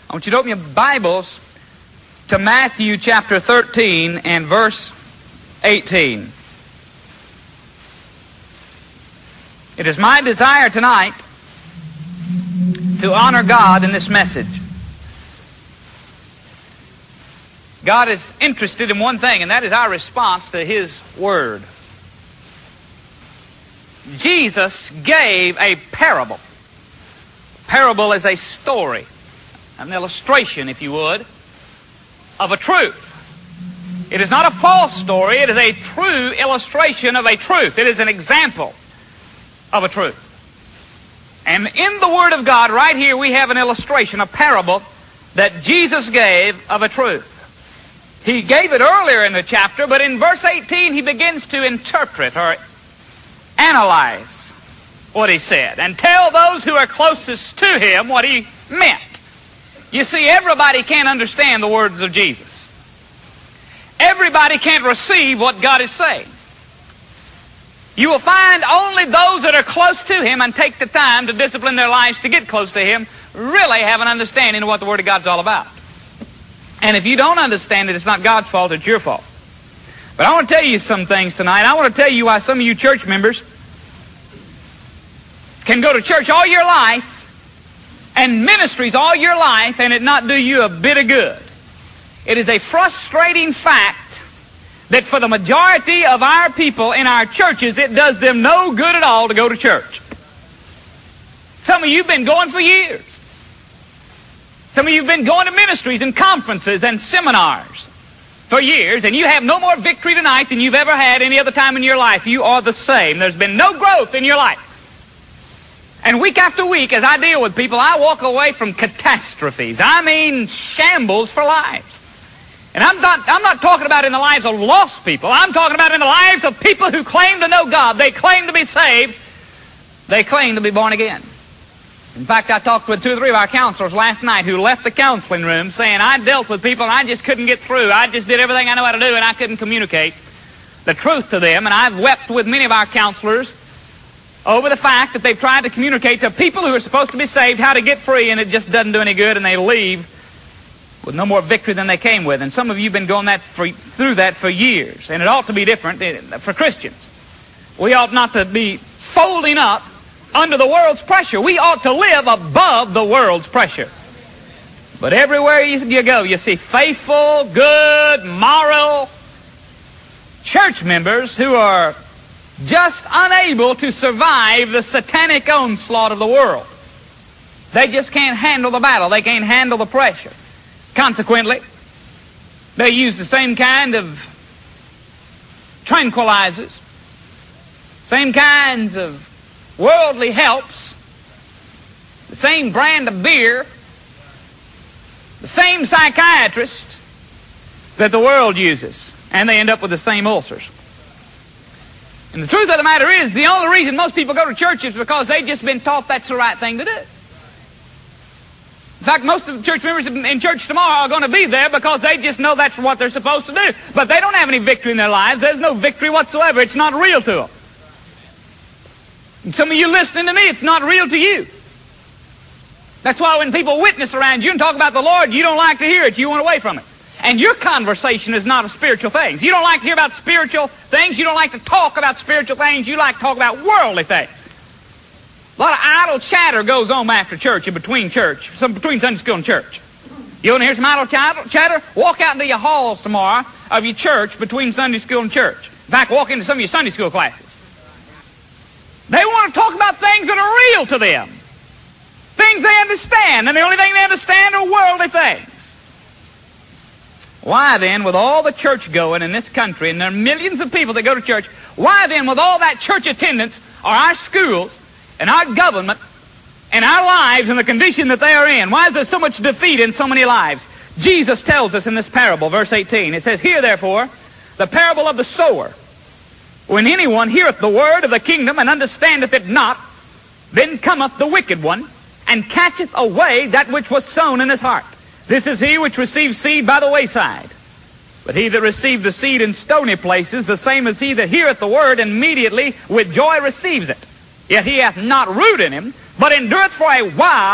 I want you to open your Bibles to Matthew chapter 13 and verse 18. It is my desire tonight to honor God in this message. God is interested in one thing, and that is our response to His Word. Jesus gave a parable. Parable is a story, an illustration, if you would, of a truth. It is not a false story. It is a true illustration of a truth. It is an example of a truth. And in the Word of God, right here, we have an illustration, a parable that Jesus gave of a truth. He gave it earlier in the chapter, but in verse 18, He begins to interpret or analyze what He said and tell those who are closest to Him what He meant. You see, everybody can't understand the words of Jesus. Everybody can't receive what God is saying. You will find only those that are close to Him and take the time to discipline their lives to get close to Him really have an understanding of what the Word of God's all about. And if you don't understand it, it's not God's fault, it's your fault. But I want to tell you some things tonight. I want to tell you why some of you church members can go to church all your life and ministries all your life and it not do you a bit of good. It is a frustrating fact that for the majority of our people in our churches, it does them no good at all to go to church. Some of you have been going for years. Some of you have been going to ministries and conferences and seminars for years, and you have no more victory tonight than you've ever had any other time in your life. You are the same. There's been no growth in your life. And week after week, as I deal with people, I walk away from catastrophes. I mean shambles for lives. And I'm not talking about in the lives of lost people. I'm talking about in the lives of people who claim to know God. They claim to be saved. They claim to be born again. In fact, I talked with 2 or 3 of our counselors last night who left the counseling room saying, I dealt with people and I just couldn't get through. I just did everything I know how to do and I couldn't communicate the truth to them. And I've wept with many of our counselors over the fact that they've tried to communicate to people who are supposed to be saved how to get free, and it just doesn't do any good, and they leave with no more victory than they came with. And some of you have been going through that for years, and it ought to be different for Christians. We ought not to be folding up under the world's pressure. We ought to live above the world's pressure. But everywhere you go, you see faithful, good, moral church members who are just unable to survive the satanic onslaught of the world. They just can't handle the battle. They can't handle the pressure. Consequently, they use the same kind of tranquilizers, same kinds of worldly helps, the same brand of beer, the same psychiatrist that the world uses, and they end up with the same ulcers. And the truth of the matter is, the only reason most people go to church is because they've just been taught that's the right thing to do. In fact, most of the church members in church tomorrow are going to be there because they just know that's what they're supposed to do. But they don't have any victory in their lives. There's no victory whatsoever. It's not real to them. And some of you listening to me, it's not real to you. That's why when people witness around you and talk about the Lord, you don't like to hear it. You want away from it. And your conversation is not of spiritual things. You don't like to hear about spiritual things. You don't like to talk about spiritual things. You like to talk about worldly things. A lot of idle chatter goes on after church and between Sunday school and church. You want to hear some idle chatter? Walk out into your halls tomorrow of your church between Sunday school and church. In fact, walk into some of your Sunday school classes. They want to talk about things that are real to them. Things they understand, and the only thing they understand are worldly things. Why then, with all the church going in this country, and there are millions of people that go to church, why then, with all that church attendance, are our schools and our government and our lives in the condition that they are in? Why is there so much defeat in so many lives? Jesus tells us in this parable, verse 18, it says, Hear therefore the parable of the sower. When anyone heareth the word of the kingdom and understandeth it not, then cometh the wicked one, and catcheth away that which was sown in his heart. This is he which received seed by the wayside. But he that received the seed in stony places, the same as he that heareth the word, and immediately with joy receives it. Yet he hath not root in him, but endureth for a while.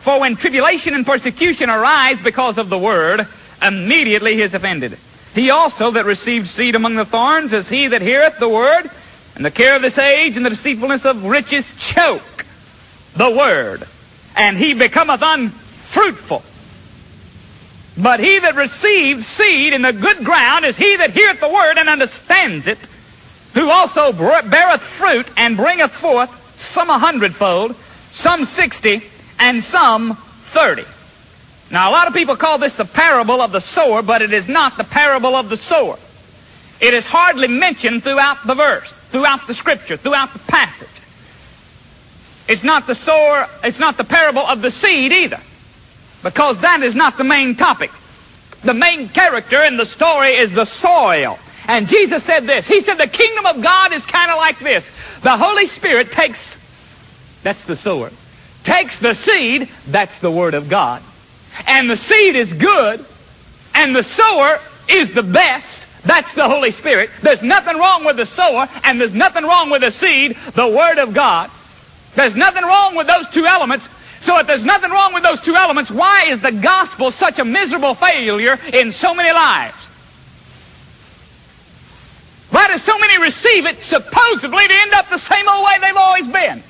For when tribulation and persecution arise because of the word, immediately he is offended. He also that received seed among the thorns is he that heareth the word, and the care of this age and the deceitfulness of riches choke the word, and he becometh unfruitful. But he that received seed in the good ground is he that heareth the word and understands it, who also beareth fruit and bringeth forth some 100-fold, some 60, and some 30. Now, a lot of people call this the parable of the sower, but it is not the parable of the sower. It is hardly mentioned throughout the verse, throughout the scripture, throughout the passage. It's not the sower, it's not the parable of the seed either, because that is not the main topic. The main character in the story is the soil. And Jesus said this. He said the kingdom of God is kind of like this. The Holy Spirit takes, that's the sower, takes the seed, that's the Word of God. And the seed is good, and the sower is the best, that's the Holy Spirit. There's nothing wrong with the sower, and there's nothing wrong with the seed, the Word of God. There's nothing wrong with those two elements. So if there's nothing wrong with those two elements, why is the gospel such a miserable failure in so many lives? Why do so many receive it supposedly to end up the same old way they've always been?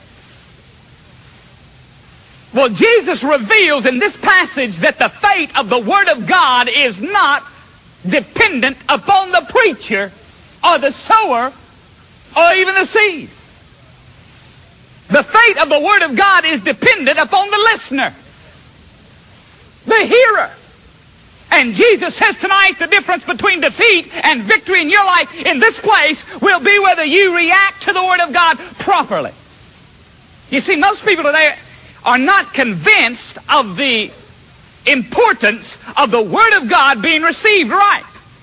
Well, Jesus reveals in this passage that the fate of the Word of God is not dependent upon the preacher or the sower or even the seed. The fate of the Word of God is dependent upon the listener, the hearer. And Jesus says tonight the difference between defeat and victory in your life in this place will be whether you react to the Word of God properly. You see, most people today are not convinced of the importance of the Word of God being received right.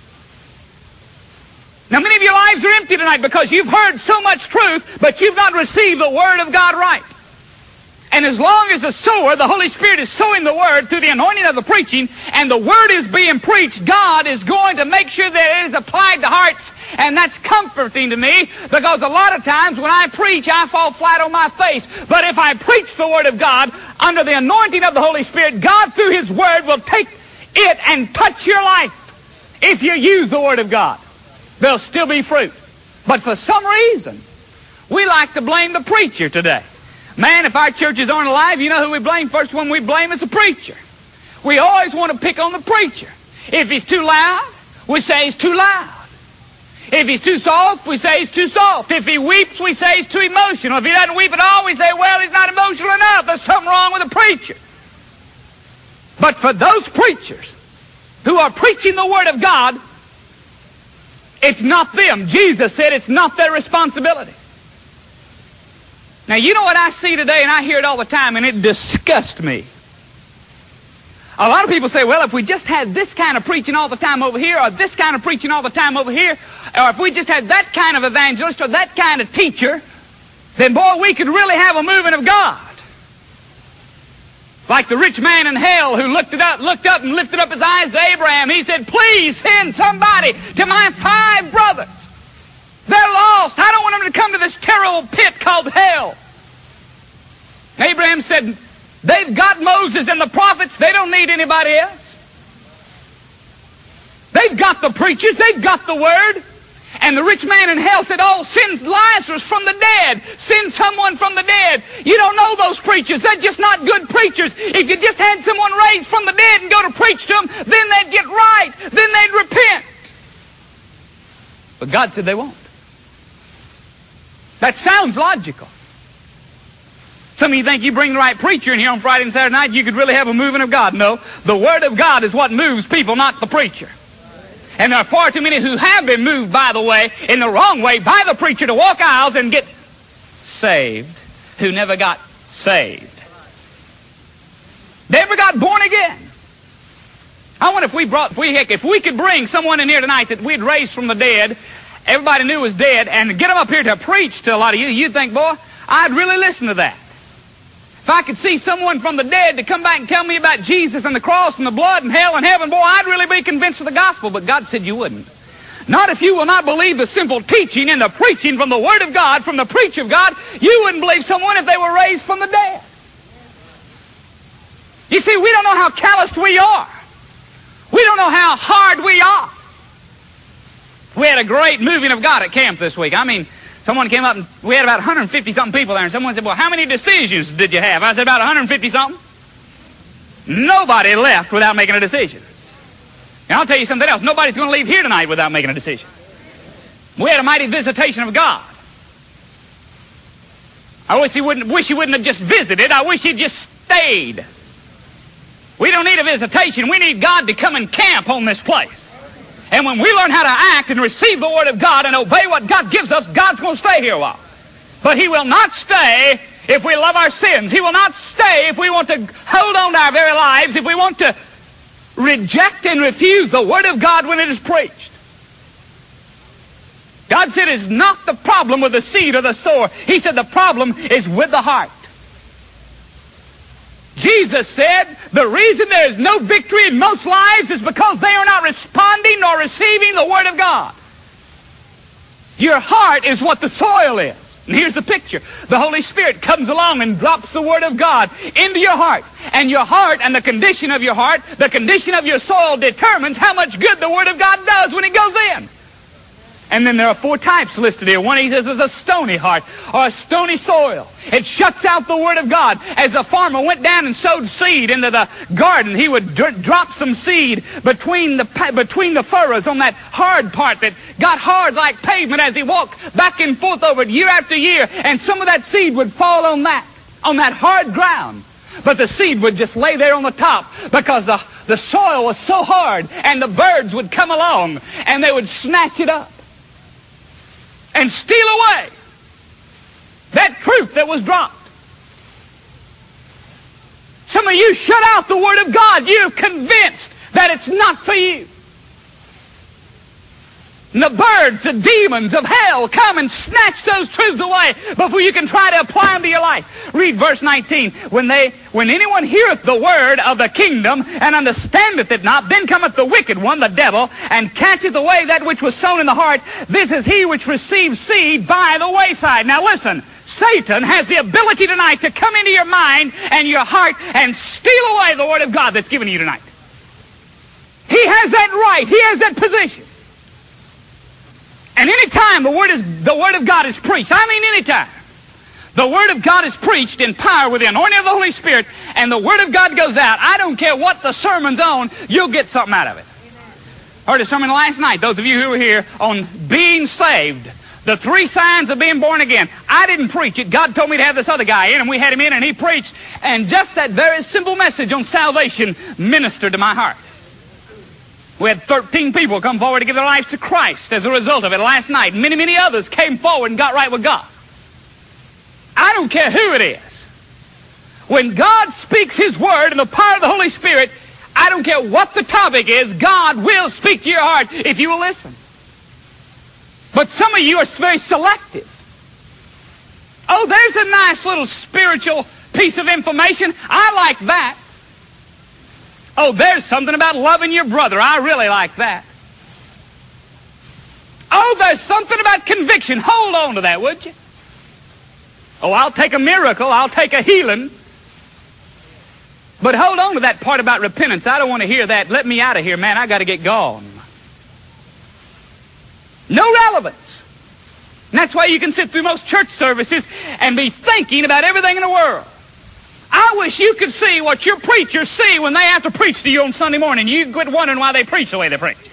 Now, many of your lives are empty tonight because you've heard so much truth, but you've not received the Word of God right. And as long as the sower, the Holy Spirit, is sowing the Word through the anointing of the preaching, and the Word is being preached, God is going to make sure that it is applied to hearts. And that's comforting to me, because a lot of times when I preach, I fall flat on my face. But if I preach the Word of God under the anointing of the Holy Spirit, God through His Word will take it and touch your life. If you use the Word of God, there'll still be fruit. But for some reason, we like to blame the preacher today. Man, if our churches aren't alive, you know who we blame? First one we blame is the preacher. We always want to pick on the preacher. If he's too loud, we say he's too loud. If he's too soft, we say he's too soft. If he weeps, we say he's too emotional. If he doesn't weep at all, we say, well, he's not emotional enough. There's something wrong with the preacher. But for those preachers who are preaching the Word of God, it's not them. Jesus said it's not their responsibility. Now, you know what I see today, and I hear it all the time, and it disgusts me. A lot of people say, well, if we just had this kind of preaching all the time over here, or this kind of preaching all the time over here, or if we just had that kind of evangelist or that kind of teacher, then, boy, we could really have a movement of God. Like the rich man in hell who looked up and lifted up his eyes to Abraham. He said, please send somebody to my 5 brothers. They're lost. I don't want them to come to this terrible pit called hell. Abraham said, they've got Moses and the prophets. They don't need anybody else. They've got the preachers. They've got the Word. And the rich man in hell said, oh, send Lazarus from the dead. Send someone from the dead. You don't know those preachers. They're just not good preachers. If you just had someone raised from the dead and go to preach to them, then they'd get right. Then they'd repent. But God said they won't. That sounds logical. Some of you think you bring the right preacher in here on Friday and Saturday night, you could really have a movement of God. No, the Word of God is what moves people, not the preacher. And there are far too many who have been moved, by the way, in the wrong way, by the preacher to walk aisles and get saved, who never got saved. Never got born again. I wonder if we could bring someone in here tonight that we'd raised from the dead, everybody knew was dead, and get them up here to preach to a lot of you, you'd think, boy, I'd really listen to that. If I could see someone from the dead to come back and tell me about Jesus and the cross and the blood and hell and heaven, boy, I'd really be convinced of the gospel. But God said you wouldn't. Not if you will not believe the simple teaching and the preaching from the Word of God, from the preach of God. You wouldn't believe someone if they were raised from the dead. You see, we don't know how calloused we are. We don't know how hard we are. We had a great moving of God at camp this week. I mean, someone came up and we had about 150-something people there, and someone said, well, how many decisions did you have? I said, about 150-something. Nobody left without making a decision. And I'll tell you something else. Nobody's going to leave here tonight without making a decision. We had a mighty visitation of God. I wish he wouldn't have just visited. I wish he'd just stayed. We don't need a visitation. We need God to come and camp on this place. And when we learn how to act and receive the Word of God and obey what God gives us, God's going to stay here a while. But he will not stay if we love our sins. He will not stay if we want to hold on to our very lives, if we want to reject and refuse the Word of God when it is preached. God said it's not the problem with the seed or the sower. He said the problem is with the heart. Jesus said the reason there is no victory in most lives is because they are not responding nor receiving the Word of God. Your heart is what the soil is. And here's the picture. The Holy Spirit comes along and drops the Word of God into your heart. And your heart and the condition of your heart, the condition of your soil determines how much good the Word of God does when it goes in. And then there are 4 types listed here. One, he says, is a stony heart or a stony soil. It shuts out the Word of God. As a farmer went down and sowed seed into the garden, he would drop some seed between the furrows on that hard part that got hard like pavement as he walked back and forth over it year after year. And some of that seed would fall on that hard ground. But the seed would just lay there on the top because the soil was so hard, and the birds would come along and they would snatch it up and steal away that truth that was dropped. Some of you shut out the Word of God. You're convinced that it's not for you. And the birds, the demons of hell come and snatch those truths away before you can try to apply them to your life. Read verse 19. When anyone heareth the word of the kingdom and understandeth it not, then cometh the wicked one, the devil, and catcheth away that which was sown in the heart. This is he which receives seed by the wayside. Now listen, Satan has the ability tonight to come into your mind and your heart and steal away the Word of God that's given to you tonight. He has that right. He has that position. And any time the Word of God is preached, I mean any time, the Word of God is preached in power with the anointing of the Holy Spirit, and the Word of God goes out, I don't care what the sermon's on, you'll get something out of it. I heard a sermon last night, those of you who were here, on being saved, the 3 signs of being born again. I didn't preach it. God told me to have this other guy in, and we had him in, and he preached, and just that very simple message on salvation ministered to my heart. We had 13 people come forward to give their lives to Christ as a result of it last night. Many, many others came forward and got right with God. I don't care who it is. When God speaks His Word in the power of the Holy Spirit, I don't care what the topic is, God will speak to your heart if you will listen. But some of you are very selective. Oh, there's a nice little spiritual piece of information. I like that. Oh, there's something about loving your brother. I really like that. Oh, there's something about conviction. Hold on to that, would you? Oh, I'll take a miracle. I'll take a healing. But hold on to that part about repentance. I don't want to hear that. Let me out of here, man. I got to get gone. No relevance. And that's why you can sit through most church services and be thinking about everything in the world. I wish you could see what your preachers see when they have to preach to you on Sunday morning. You quit wondering why they preach the way they preach.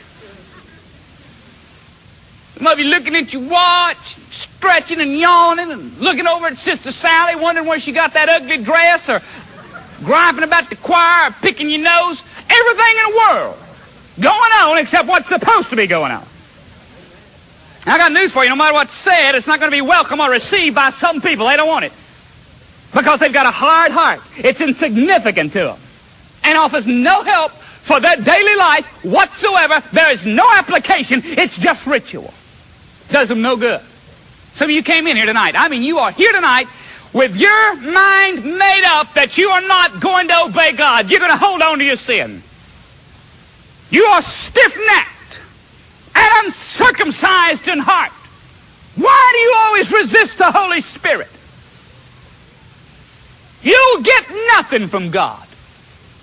Some of you looking at your watch, stretching and yawning, and looking over at Sister Sally, wondering where she got that ugly dress, or griping about the choir, or picking your nose. Everything in the world going on except what's supposed to be going on. I got news for you. No matter what's said, it's not going to be welcome or received by some people. They don't want it. Because they've got a hard heart. It's insignificant to them. And offers no help for their daily life whatsoever. There is no application. It's just ritual. Does them no good. Some of you came in here tonight. I mean, you are here tonight with your mind made up that you are not going to obey God. You're going to hold on to your sin. You are stiff-necked and uncircumcised in heart. Why do you always resist the Holy Spirit? You'll get nothing from God.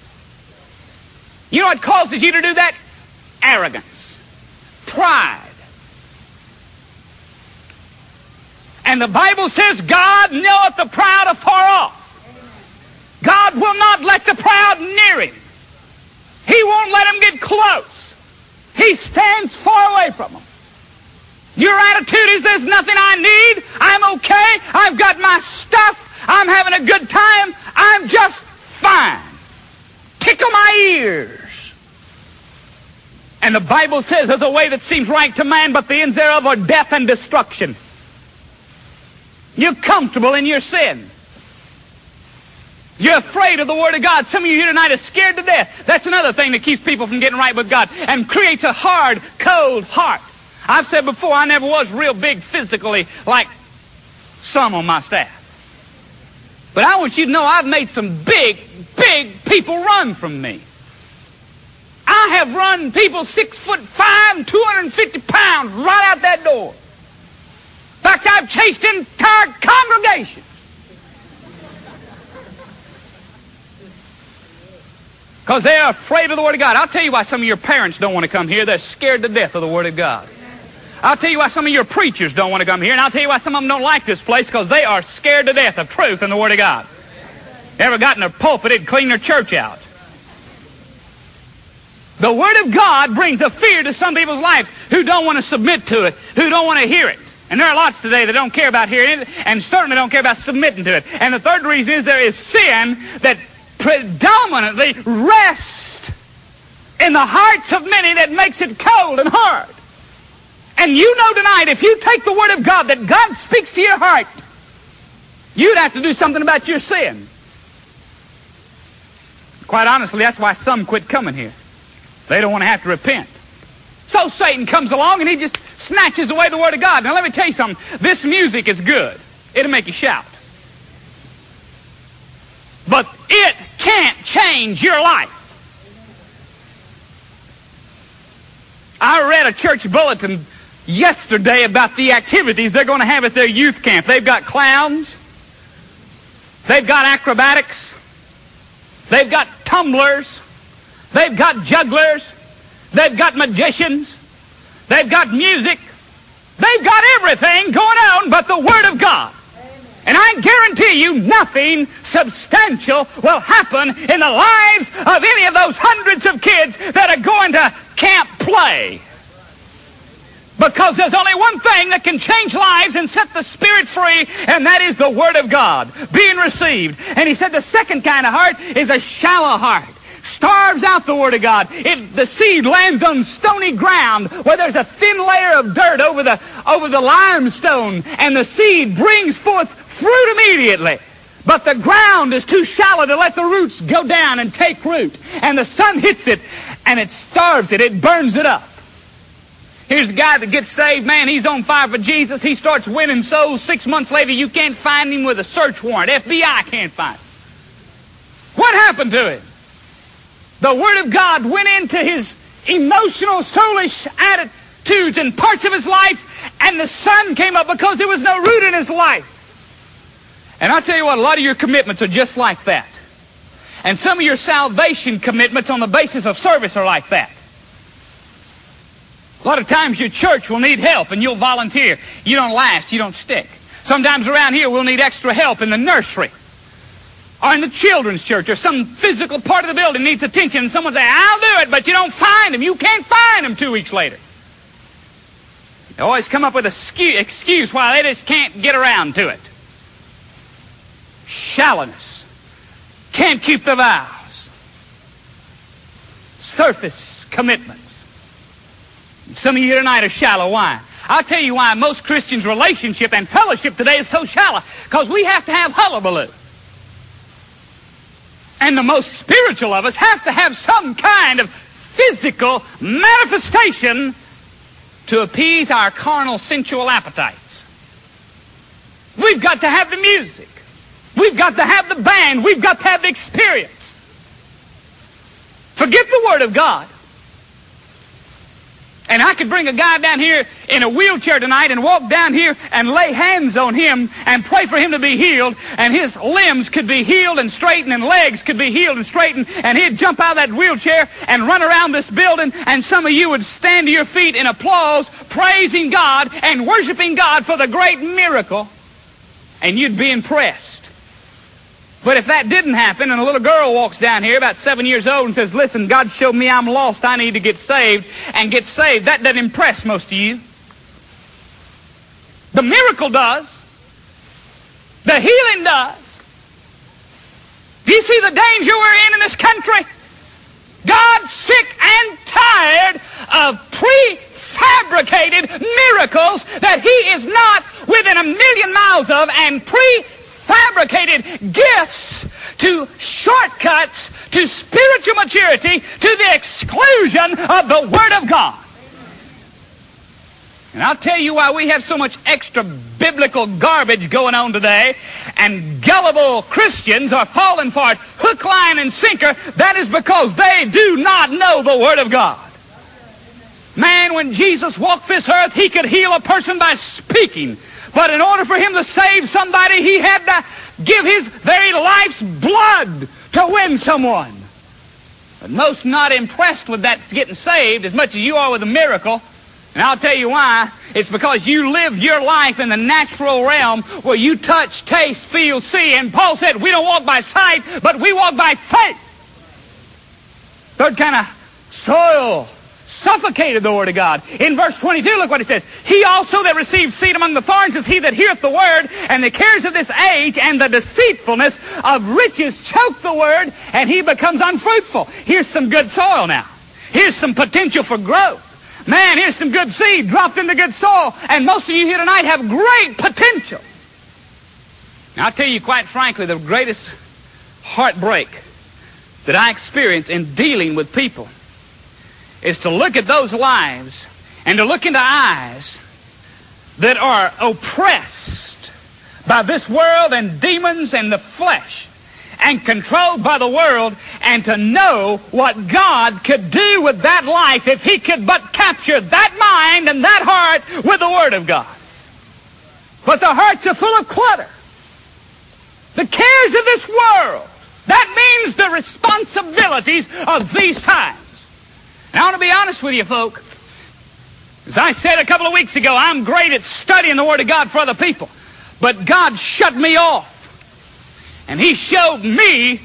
You know what causes you to do that? Arrogance. Pride. And the Bible says, God knoweth the proud afar off. God will not let the proud near him. He won't let them get close. He stands far away from them. Your attitude is, there's nothing I need. I'm okay. I've got my stuff. I'm having a good time. I'm just fine. Tickle my ears. And the Bible says there's a way that seems right to man, but the ends thereof are death and destruction. You're comfortable in your sin. You're afraid of the Word of God. Some of you here tonight are scared to death. That's another thing that keeps people from getting right with God and creates a hard, cold heart. I've said before, I never was real big physically like some on my staff. But I want you to know I've made some big, big people run from me. I have run people 6'5" and 250 pounds right out that door. In fact, I've chased entire congregations. Because they are afraid of the Word of God. I'll tell you why some of your parents don't want to come here. They're scared to death of the Word of God. I'll tell you why some of your preachers don't want to come here, and I'll tell you why some of them don't like this place, because they are scared to death of truth and the Word of God. They ever got in their pulpit, it'd clean their church out. The Word of God brings a fear to some people's life who don't want to submit to it, who don't want to hear it. And there are lots today that don't care about hearing it, and certainly don't care about submitting to it. And the third reason is there is sin that predominantly rests in the hearts of many that makes it cold and hard. And you know tonight, if you take the Word of God, that God speaks to your heart, you'd have to do something about your sin. Quite honestly, that's why some quit coming here. They don't want to have to repent. So Satan comes along and he just snatches away the Word of God. Now let me tell you something. This music is good. It'll make you shout. But it can't change your life. I read a church bulletin yesterday about the activities they're going to have at their youth camp. They've got clowns. They've got acrobatics. They've got tumblers. They've got jugglers. They've got magicians. They've got music. They've got everything going on but the Word of God. And I guarantee you nothing substantial will happen in the lives of any of those hundreds of kids that are going to Camp Play. Because there's only one thing that can change lives and set the spirit free, and that is the Word of God being received. And he said the second kind of heart is a shallow heart. Starves out the Word of God. The seed lands on stony ground where there's a thin layer of dirt over the limestone, and the seed brings forth fruit immediately. But the ground is too shallow to let the roots go down and take root. And the sun hits it, and it starves it. It burns it up. Here's a guy that gets saved. Man, he's on fire for Jesus. He starts winning souls. 6 months later, you can't find him with a search warrant. FBI can't find him. What happened to him? The Word of God went into his emotional, soulish attitudes and parts of his life, and the sun came up because there was no root in his life. And I'll tell you what, a lot of your commitments are just like that. And some of your salvation commitments on the basis of service are like that. A lot of times your church will need help and you'll volunteer. You don't last, you don't stick. Sometimes around here we'll need extra help in the nursery or in the children's church, or some physical part of the building needs attention, and someone say, I'll do it, but you don't find them. You can't find them 2 weeks later. They always come up with an excuse why they just can't get around to it. Shallowness. Can't keep the vows. Surface commitments. And some of you here tonight are shallow. Why? I'll tell you why most Christians' relationship and fellowship today is so shallow. Because we have to have hullabaloo. And the most spiritual of us have to have some kind of physical manifestation to appease our carnal, sensual appetites. We've got to have the music. We've got to have the band. We've got to have the experience. Forget the Word of God. And I could bring a guy down here in a wheelchair tonight and walk down here and lay hands on him and pray for him to be healed, and his limbs could be healed and straightened and legs could be healed and straightened, and he'd jump out of that wheelchair and run around this building, and some of you would stand to your feet in applause, praising God and worshiping God for the great miracle, and you'd be impressed. But if that didn't happen and a little girl walks down here about 7 years old and says, listen, God showed me I'm lost, I need to get saved, and get saved, that doesn't impress most of you. The miracle does. The healing does. Do you see the danger we're in this country? God's sick and tired of prefabricated miracles that He is not within 1,000,000 miles of, and prefabricated gifts to shortcuts to spiritual maturity to the exclusion of the Word of God. And I'll tell you why we have so much extra biblical garbage going on today, and gullible Christians are falling for it hook, line, and sinker. That is because they do not know the Word of God. Man, when Jesus walked this earth, He could heal a person by speaking. But in order for Him to save somebody, He had to give His very life's blood to win someone. But most not impressed with that getting saved as much as you are with a miracle. And I'll tell you why. It's because you live your life in the natural realm where you touch, taste, feel, see. And Paul said, we don't walk by sight, but we walk by faith. Third kind of soil suffocated the Word of God. In verse 22, look what it says. He also that received seed among the thorns is he that heareth the Word, and the cares of this age and the deceitfulness of riches choke the Word, and he becomes unfruitful. Here's some good soil now. Here's some potential for growth. Man, here's some good seed dropped into good soil, and most of you here tonight have great potential. Now, I'll tell you quite frankly, the greatest heartbreak that I experience in dealing with people is to look at those lives and to look into eyes that are oppressed by this world and demons and the flesh and controlled by the world, and to know what God could do with that life if He could but capture that mind and that heart with the Word of God. But the hearts are full of clutter. The cares of this world. That means the responsibilities of these times. And I want to be honest with you, folk. As I said a couple of weeks ago, I'm great at studying the Word of God for other people. But God shut me off. And He showed me,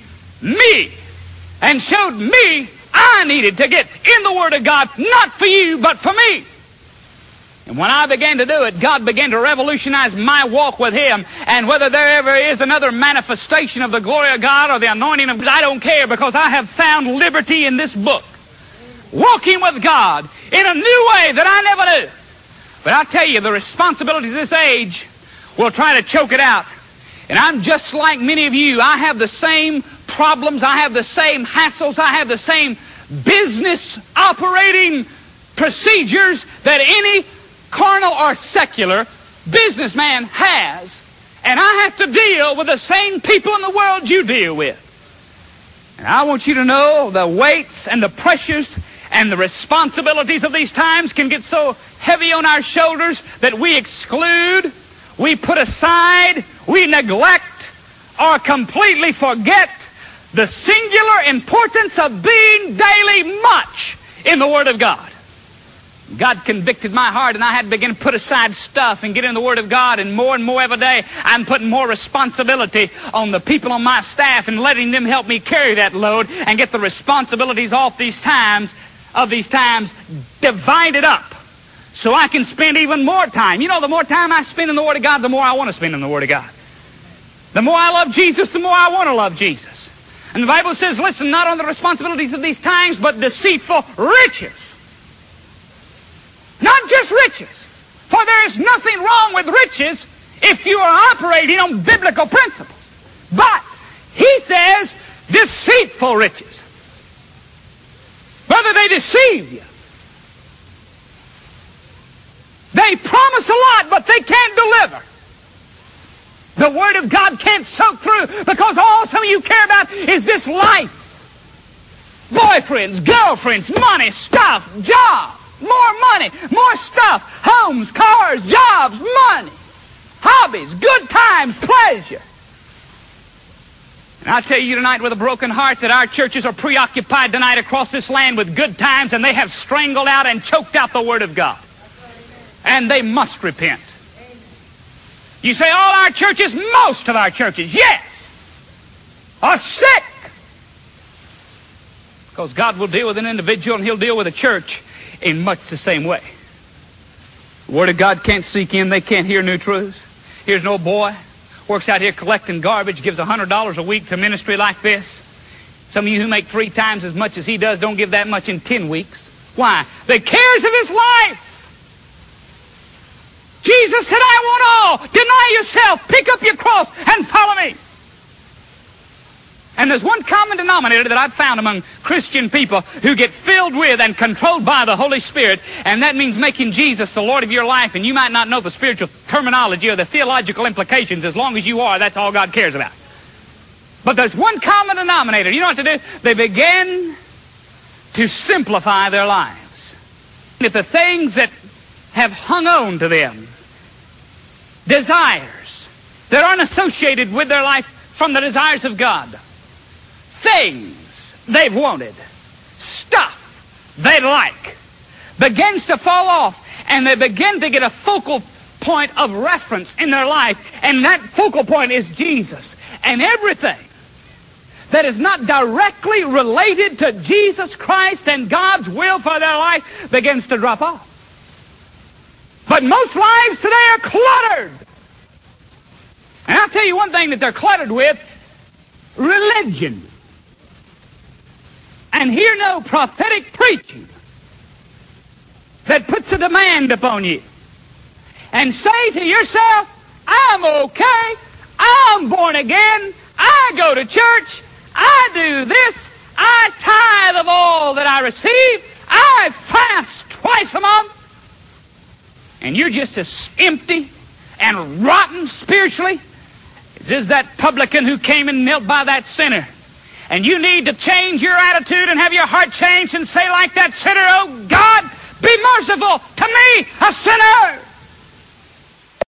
and showed me I needed to get in the Word of God, not for you, but for me. And when I began to do it, God began to revolutionize my walk with Him. And whether there ever is another manifestation of the glory of God or the anointing of God, I don't care, because I have found liberty in this book. Walking with God in a new way that I never knew. But I tell you, the responsibilities of this age will try to choke it out. And I'm just like many of you. I have the same problems. I have the same hassles. I have the same business operating procedures that any carnal or secular businessman has. And I have to deal with the same people in the world you deal with. And I want you to know the weights and the pressures and the responsibilities of these times can get so heavy on our shoulders that we exclude, we put aside, we neglect, or completely forget the singular importance of being daily much in the Word of God. God convicted my heart, and I had to begin to put aside stuff and get in the Word of God, and more every day I'm putting more responsibility on the people on my staff and letting them help me carry that load and get the responsibilities off these times, divided up. So I can spend even more time. You know, the more time I spend in the Word of God, the more I want to spend in the Word of God. The more I love Jesus, the more I want to love Jesus. And the Bible says, listen, not on the responsibilities of these times, but deceitful riches. Not just riches. For there is nothing wrong with riches if you are operating on biblical principles. But he says deceitful riches. Brother, they deceive you. They promise a lot, but they can't deliver. The Word of God can't soak through, because all some of you care about is this life. Boyfriends, girlfriends, money, stuff, job. more money, more stuff, homes, cars, jobs, money, hobbies, good times, pleasure. And I tell you tonight with a broken heart that our churches are preoccupied tonight across this land with good times, and they have strangled out and choked out the Word of God. And they must repent. You say all our churches, most of our churches, yes, are sick. Because God will deal with an individual and He'll deal with a church in much the same way. The Word of God can't seek in. They can't hear new truths. Here's no boy, works out here collecting garbage, gives $100 a week to ministry like this. Some of you who make 3 times as much as he does don't give that much in 10 weeks. Why? The cares of his life. Jesus said, I want all. Deny yourself. Pick up your cross and follow me. And there's one common denominator that I've found among Christian people who get filled with and controlled by the Holy Spirit, and that means making Jesus the Lord of your life. And you might not know the spiritual terminology or the theological implications. As long as you are, that's all God cares about. But there's one common denominator. You know what to do? They begin to simplify their lives. If the things that have hung on to them, desires that aren't associated with their life from the desires of God, things they've wanted, stuff they like, begins to fall off, and they begin to get a focal point of reference in their life, and that focal point is Jesus. And everything that is not directly related to Jesus Christ and God's will for their life begins to drop off. But most lives today are cluttered. And I'll tell you one thing that they're cluttered with: religion. And hear no prophetic preaching that puts a demand upon you. And say to yourself, I'm okay, I'm born again, I go to church, I do this, I tithe of all that I receive, I fast twice a month. And you're just as empty and rotten spiritually as that publican who came and knelt by that sinner. And you need to change your attitude and have your heart changed and say like that sinner, oh God, be merciful to me, a sinner.